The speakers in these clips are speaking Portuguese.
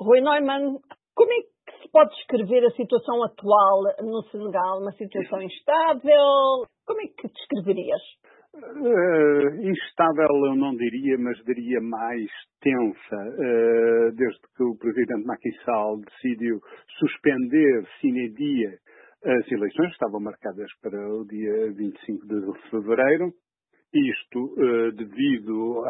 Rui Neumann, como é que se pode descrever a situação atual no Senegal? Uma situação instável? Como é que descreverias? Instável eu não diria, mas diria mais tensa, desde que o presidente Macky Sall decidiu suspender sine die as eleições, que estavam marcadas para o dia 25 de fevereiro, isto devido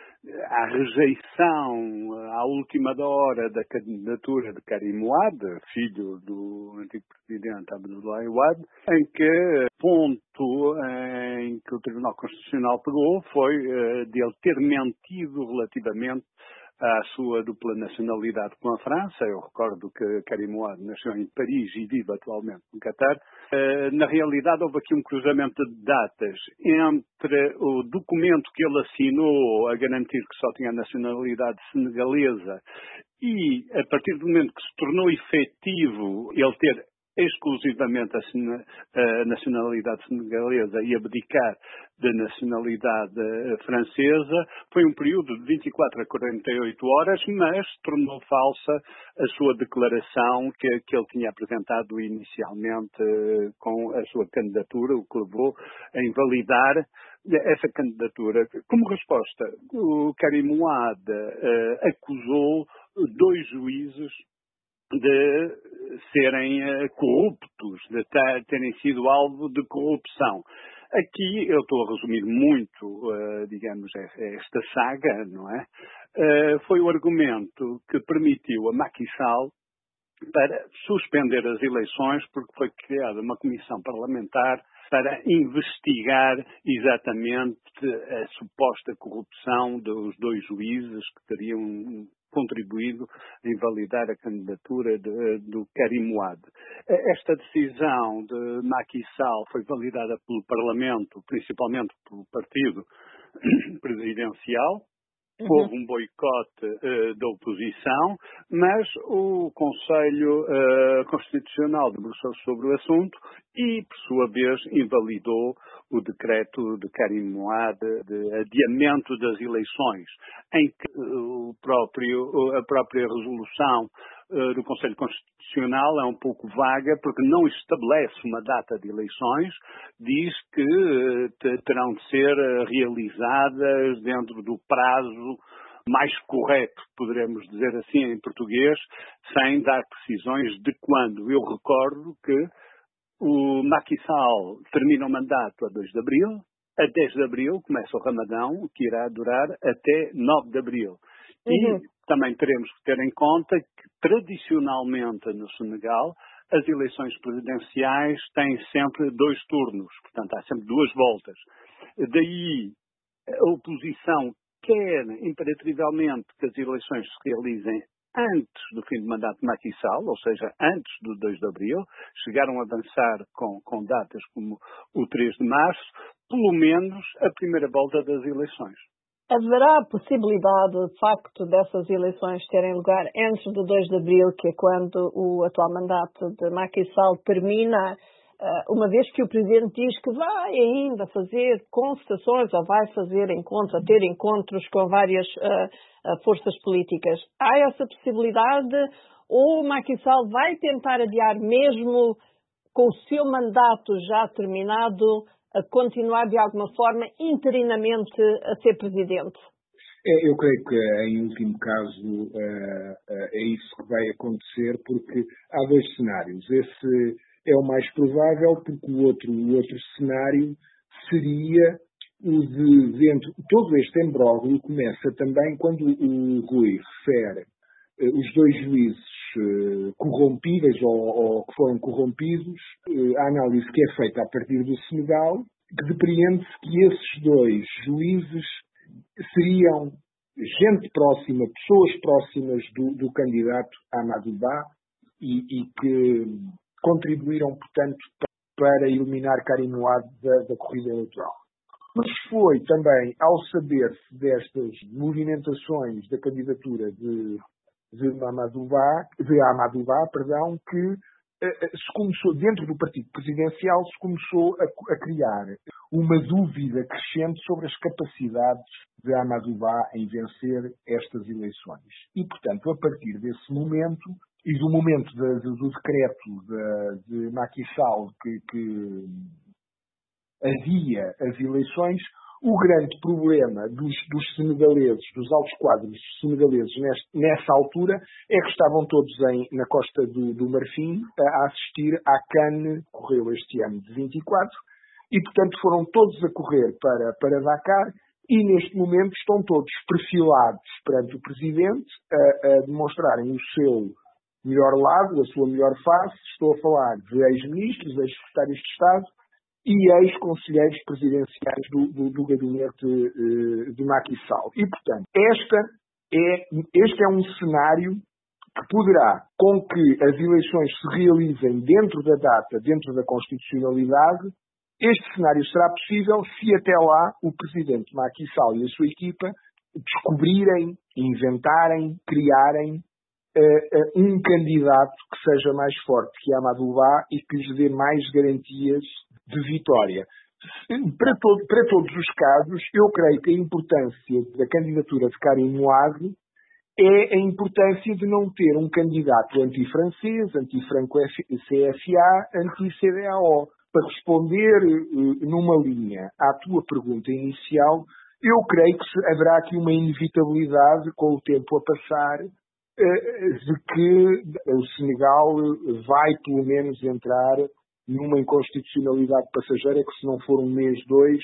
à rejeição à última hora da candidatura de Karim Wade, filho do antigo presidente Abdoulaye Wade, em que ponto em que o Tribunal Constitucional pegou foi de ele ter mentido relativamente à sua dupla nacionalidade com a França. Eu recordo que Karim Wade nasceu em Paris e vive atualmente no Catar. Na realidade, houve aqui um cruzamento de datas entre o documento que ele assinou a garantir que só tinha a nacionalidade senegalesa e, a partir do momento que se tornou efetivo ele ter exclusivamente a nacionalidade senegalesa e abdicar da nacionalidade francesa, foi um período de 24 a 48 horas, mas tornou falsa a sua declaração que ele tinha apresentado inicialmente com a sua candidatura, o que levou a invalidar essa candidatura. Como resposta, o Karim Wade acusou 2 juízes de serem corruptos, de terem sido alvo de corrupção. Aqui eu estou a resumir muito, digamos, esta saga, não é? Foi o argumento que permitiu a Macky Sall para suspender as eleições, porque foi criada uma comissão parlamentar para investigar exatamente a suposta corrupção dos 2 juízes que teriam contribuído a invalidar a candidatura do Karim Wade. Esta decisão de Macky Sall foi validada pelo Parlamento, principalmente pelo partido presidencial. Houve um boicote da oposição, mas o Conselho Constitucional debruçou-se sobre o assunto e, por sua vez, invalidou o decreto de Karim Wade de adiamento das eleições, em que a própria resolução do Conselho Constitucional é um pouco vaga, porque não estabelece uma data de eleições, diz que terão de ser realizadas dentro do prazo mais correto, poderemos dizer assim em português, sem dar precisões de quando. Eu recordo que o Macky Sall termina o mandato a 2 de abril, a 10 de abril começa o Ramadão, que irá durar até 9 de abril. E também teremos que ter em conta que, tradicionalmente, no Senegal, as eleições presidenciais têm sempre 2 turnos, portanto, há sempre 2 voltas. Daí, a oposição quer, imperativamente, que as eleições se realizem antes do fim do mandato de Macky Sall, ou seja, antes do 2 de abril. Chegaram a avançar com datas como o 3 de março, pelo menos a primeira volta das eleições. Haverá a possibilidade, de facto, dessas eleições terem lugar antes do 2 de abril, que é quando o atual mandato de Macky Sall termina, uma vez que o Presidente diz que vai ainda fazer consultações ou vai fazer encontros, ter encontros com várias forças políticas. Há essa possibilidade ou o Macky Sall vai tentar adiar mesmo com o seu mandato já terminado, a continuar de alguma forma interinamente a ser Presidente? Eu creio que, em último caso, é isso que vai acontecer, porque há 2 cenários. Esse é o mais provável, porque o outro cenário seria o de dentro. Todo este imbróglio começa também quando o Rui refere os 2 juízes corrompidos ou que foram corrompidos. A análise que é feita a partir do Senegal, que depreende-se que esses 2 juízes seriam gente próxima, pessoas próximas do candidato Amadou Ba e que contribuíram, portanto, para eliminar Karim Wade da corrida eleitoral. Mas foi também, ao saber-se destas movimentações da candidatura de Amadou Ba, que se começou, dentro do partido presidencial, se começou a criar uma dúvida crescente sobre as capacidades de Amadou Ba em vencer estas eleições. E, portanto, a partir desse momento, e do momento do decreto de Macky Sall que adia as eleições, o grande problema dos senegaleses, dos altos quadros senegaleses nessa altura, é que estavam todos na Costa do Marfim a assistir à CAN, que correu este ano de 24, e portanto foram todos a correr para Dakar, e neste momento estão todos perfilados perante o Presidente, a demonstrarem o seu melhor lado, a sua melhor face. Estou a falar de ex-ministros, ex-secretários de Estado, e ex-conselheiros presidenciais do gabinete de Macky Sall. E, portanto, este é um cenário que poderá, com que as eleições se realizem dentro da data, dentro da constitucionalidade, este cenário será possível se até lá o presidente Macky Sall e a sua equipa descobrirem, inventarem, criarem um candidato que seja mais forte que Amadou Ba e que lhes dê mais garantias de vitória. Para todos os casos, eu creio que a importância da candidatura de Karim Mouad é a importância de não ter um candidato anti-francês, anti-franco-CFA, anti-CDAO. Para responder numa linha à tua pergunta inicial, eu creio que haverá aqui uma inevitabilidade com o tempo a passar de que o Senegal vai pelo menos entrar numa inconstitucionalidade passageira que, se não for um mês, 2,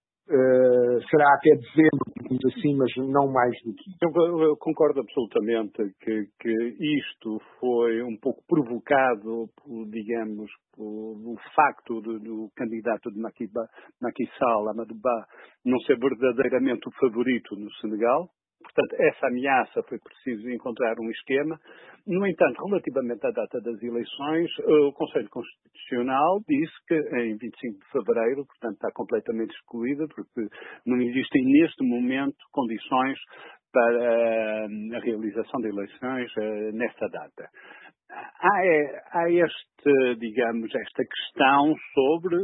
será até dezembro, digamos assim, mas não mais do que isso. Eu concordo absolutamente que isto foi um pouco provocado, digamos, pelo facto do candidato de Macky Sall, Amadou Ba, não ser verdadeiramente o favorito no Senegal. Portanto, essa ameaça foi preciso encontrar um esquema. No entanto, relativamente à data das eleições, o Conselho Constitucional disse que em 25 de fevereiro, portanto, está completamente excluída, porque não existem neste momento condições para a realização de eleições nesta data. Há esta questão sobre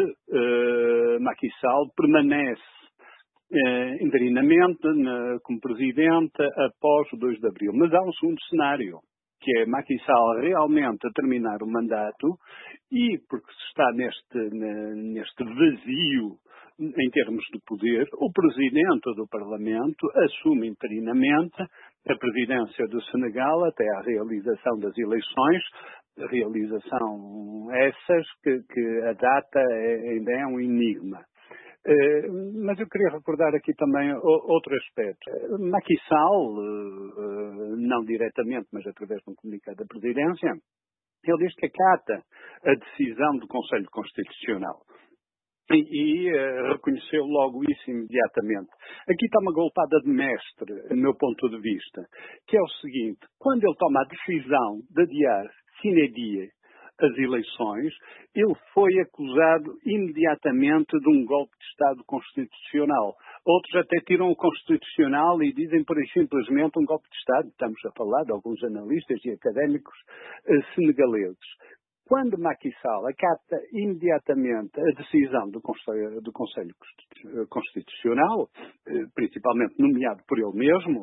se Macky Sall permanece interinamente como presidente após o 2 de abril. Mas há um segundo cenário, que é Macky Sall realmente a terminar o mandato e, porque se está neste vazio em termos de poder, o presidente do Parlamento assume interinamente a presidência do Senegal até à realização das eleições, realização essas que a data ainda é um enigma. Mas eu queria recordar aqui também outro aspecto. Macky Sall, não diretamente, mas através de um comunicado da Presidência, ele diz que acata a decisão do Conselho Constitucional. E reconheceu logo isso imediatamente. Aqui está uma golpada de mestre, do meu ponto de vista, que é o seguinte: quando ele toma a decisão de adiar sine die as eleições, ele foi acusado imediatamente de um golpe de Estado constitucional. Outros até tiram o constitucional e dizem, por aí, simplesmente um golpe de Estado. Estamos a falar de alguns analistas e académicos senegaleses. Quando Macky Sall acata imediatamente a decisão do Conselho Constitucional, principalmente nomeado por ele mesmo,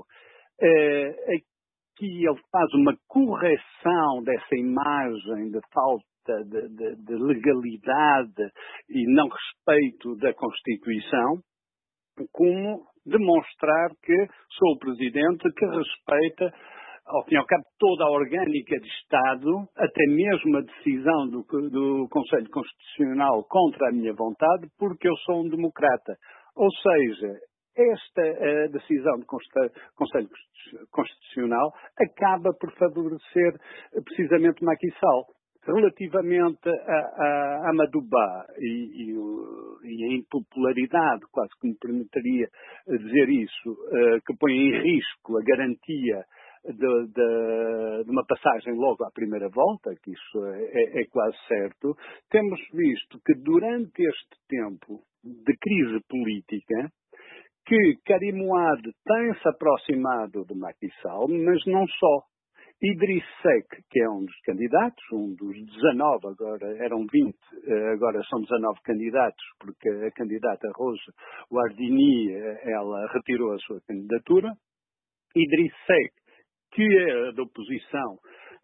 que ele faz uma correção dessa imagem de falta de legalidade e não respeito da Constituição, como demonstrar que sou o Presidente que respeita, ao fim e ao cabo, toda a orgânica de Estado, até mesmo a decisão do Conselho Constitucional contra a minha vontade, porque eu sou um democrata. Ou seja, esta decisão do Conselho Constitucional acaba por favorecer precisamente Macky Sall. Relativamente a Amadou Ba e a impopularidade, quase que me permitiria dizer isso, que põe em risco a garantia de uma passagem logo à primeira volta, que isso é quase certo, temos visto que durante este tempo de crise política, que Karim Mouad tem-se aproximado de Macky Sall, mas não só. Idriss Seck, que é um dos candidatos, um dos 19, agora eram 20, agora são 19 candidatos, porque a candidata Rosa Wardini, ela retirou a sua candidatura. Idriss Seck, que é da oposição,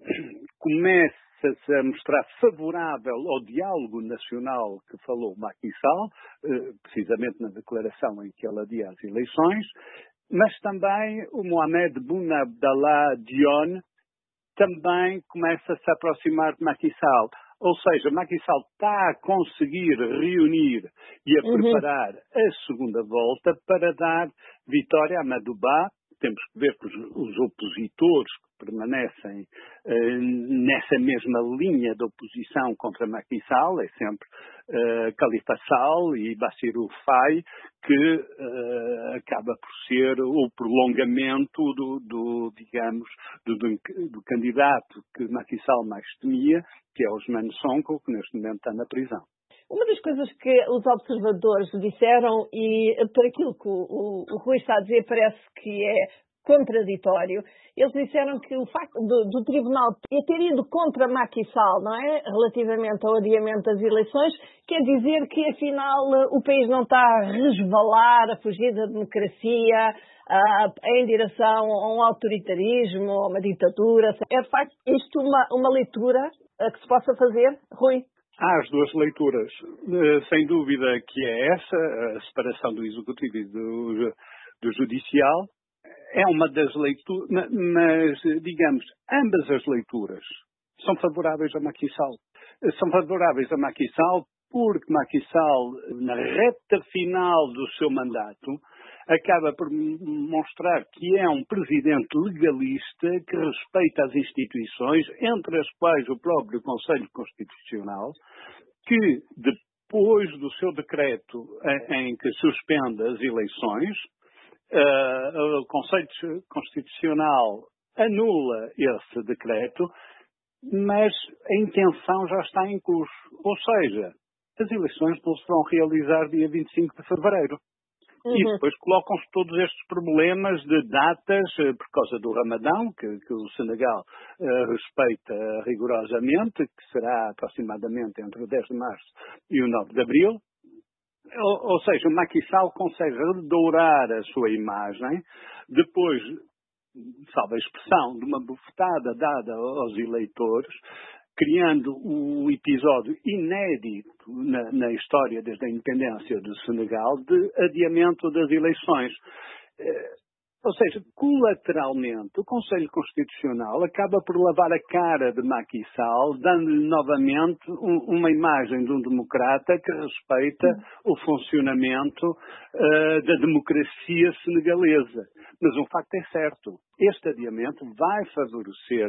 começa-se a mostrar favorável ao diálogo nacional que falou Macky Sall, precisamente na declaração em que ele adia as eleições, mas também o Mohamed Boun Abdallah Dionne também começa a se aproximar de Macky Sall. Ou seja, Macky Sall está a conseguir reunir e a preparar a segunda volta para dar vitória a Madouba. Temos que ver que os opositores que permanecem nessa mesma linha de oposição contra Macky Sall é sempre Khalifa Sall e Bassirou Faye, que acaba por ser o prolongamento do candidato que Macky Sall mais temia, que é Ousmane Sonko, que neste momento está na prisão. Uma das coisas que os observadores disseram, e por aquilo que o Rui está a dizer parece que é contraditório, eles disseram que o facto do Tribunal ter ido contra Macky Sall, não é? Relativamente ao adiamento das eleições, quer dizer que afinal o país não está a resvalar, a fugir da democracia, em direção a um autoritarismo, a uma ditadura. É de facto isto uma leitura que se possa fazer, Rui? Há as duas leituras. Sem dúvida que é essa, a separação do executivo e do judicial. É uma das leituras, mas, digamos, ambas as leituras são favoráveis a Macky Sall. São favoráveis a Macky Sall porque Macky Sall, na reta final do seu mandato, acaba por mostrar que é um presidente legalista que respeita as instituições, entre as quais o próprio Conselho Constitucional, que depois do seu decreto em que suspende as eleições, o Conselho Constitucional anula esse decreto, mas a intenção já está em curso. Ou seja, as eleições não se vão realizar dia 25 de fevereiro. E depois colocam-se todos estes problemas de datas por causa do Ramadão, que o Senegal respeita rigorosamente, que será aproximadamente entre o 10 de março e o 9 de abril. Ou seja, o Macky Sall consegue redourar a sua imagem, depois, salvo a expressão, de uma bufetada dada aos eleitores, criando um episódio inédito na história desde a independência do Senegal de adiamento das eleições. Ou seja, colateralmente, o Conselho Constitucional acaba por lavar a cara de Macky Sall, dando-lhe novamente uma imagem de um democrata que respeita o funcionamento da democracia senegalesa. Mas um facto é certo, este adiamento vai favorecer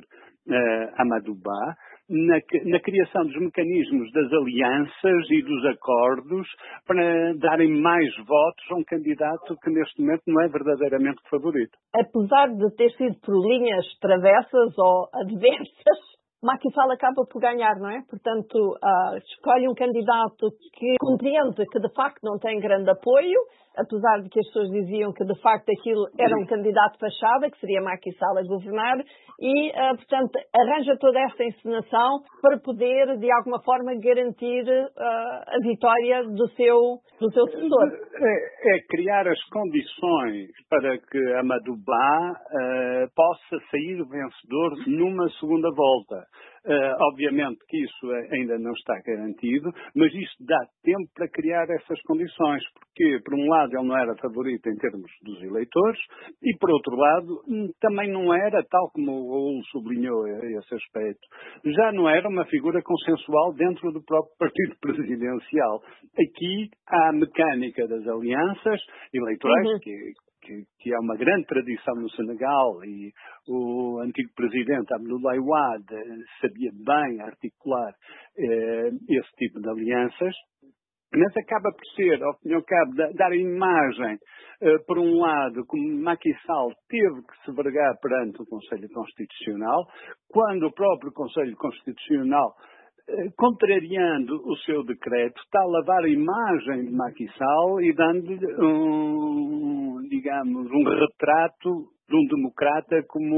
a Madouba na criação dos mecanismos das alianças e dos acordos para darem mais votos a um candidato que neste momento não é verdadeiramente favorito. Apesar de ter sido por linhas travessas ou adversas, Macky Sall acaba por ganhar, não é? Portanto, escolhe um candidato que compreende que de facto não tem grande apoio, apesar de que as pessoas diziam que de facto aquilo era um candidato fachada, que seria Macky Sall a governar, e, portanto, arranja toda esta encenação para poder, de alguma forma, garantir a vitória do seu sucessor. É criar as condições para que a Madouba possa sair vencedor numa segunda volta. Obviamente que isso ainda não está garantido, mas isto dá tempo para criar essas condições, porque, por um lado, ele não era favorito em termos dos eleitores e, por outro lado, também não era, tal como o Raul sublinhou esse aspecto, já não era uma figura consensual dentro do próprio partido presidencial. Aqui há a mecânica das alianças eleitorais, que há uma grande tradição no Senegal, e o antigo presidente Abdoulaye Wade sabia bem articular esse tipo de alianças, mas acaba por ser, ao fim e ao cabo, dar a imagem, por um lado, como Macky Sall teve que se vergar perante o Conselho Constitucional, quando o próprio Conselho Constitucional, contrariando o seu decreto, está a lavar a imagem de Macky Sall e dando-lhe um retrato de um democrata como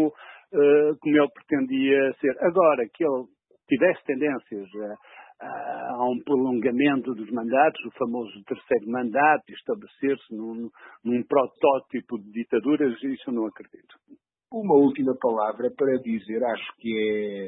como ele pretendia ser. Agora, que ele tivesse tendências a um prolongamento dos mandatos, o famoso terceiro mandato, estabelecer-se num protótipo de ditaduras, isso eu não acredito. Uma última palavra para dizer, acho que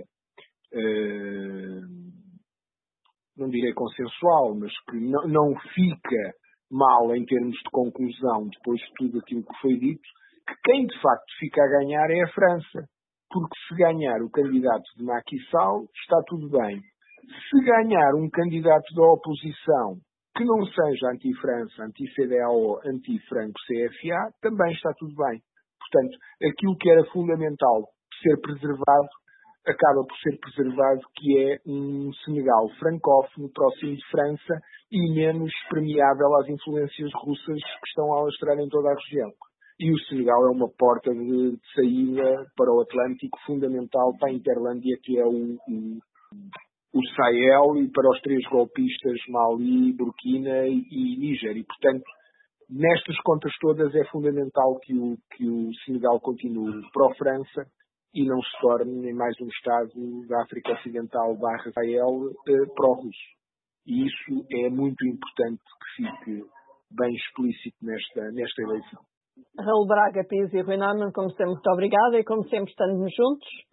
não direi consensual, mas que não fica mal em termos de conclusão, depois de tudo aquilo que foi dito, que quem de facto fica a ganhar é a França. Porque se ganhar o candidato de Macky Sall, está tudo bem. Se ganhar um candidato da oposição que não seja anti-França, anti-CDAO, anti-Franco-CFA, também está tudo bem. Portanto, aquilo que era fundamental ser preservado, acaba por ser preservado, que é um Senegal francófono, próximo de França e menos permeável às influências russas que estão a alastrar em toda a região. E o Senegal é uma porta de saída para o Atlântico fundamental para a Interlândia, que é o Sahel, e para os três golpistas Mali, Burkina e Níger. E, portanto, nestas contas todas é fundamental que o Senegal continue pró-França e não se torne em mais um Estado da África Ocidental / Sahel pró-russo. E isso é muito importante que fique bem explícito nesta eleição. Raul Braga, Pires e Rui Neumann, como sempre, muito obrigada e como sempre estamos juntos.